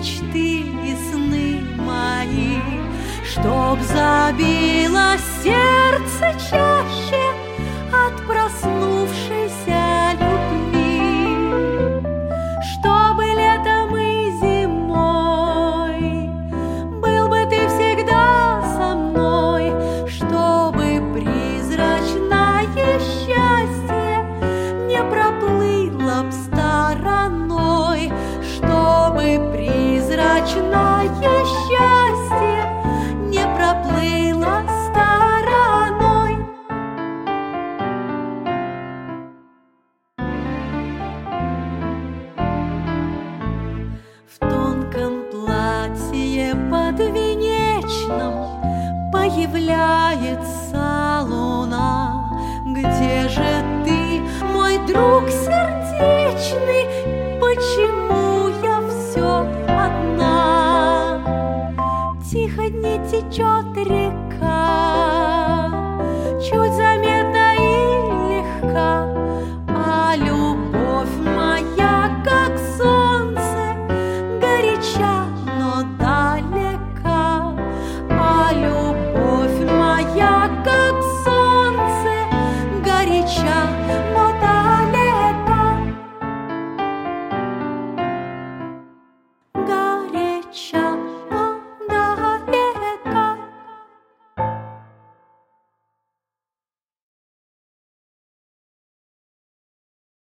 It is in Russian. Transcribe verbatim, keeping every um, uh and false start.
мечты и сны мои, чтоб забилось сердце чаще от проснувшейся любви, чтобы летом и зимой был бы ты всегда со мной, чтобы призрачное счастье не проплыло б стороной, чтобы призрачное счастье не проплыло стороной. В тонком платье подвенечном появляется луна. Где же ты, мой друг сердечный? Почему я все одна? Тихо не течет река, чуть заметна и легка, а любовь моя, как солнце, горяча, но далека. А любовь моя, как солнце, горяча, но далека. Горяча.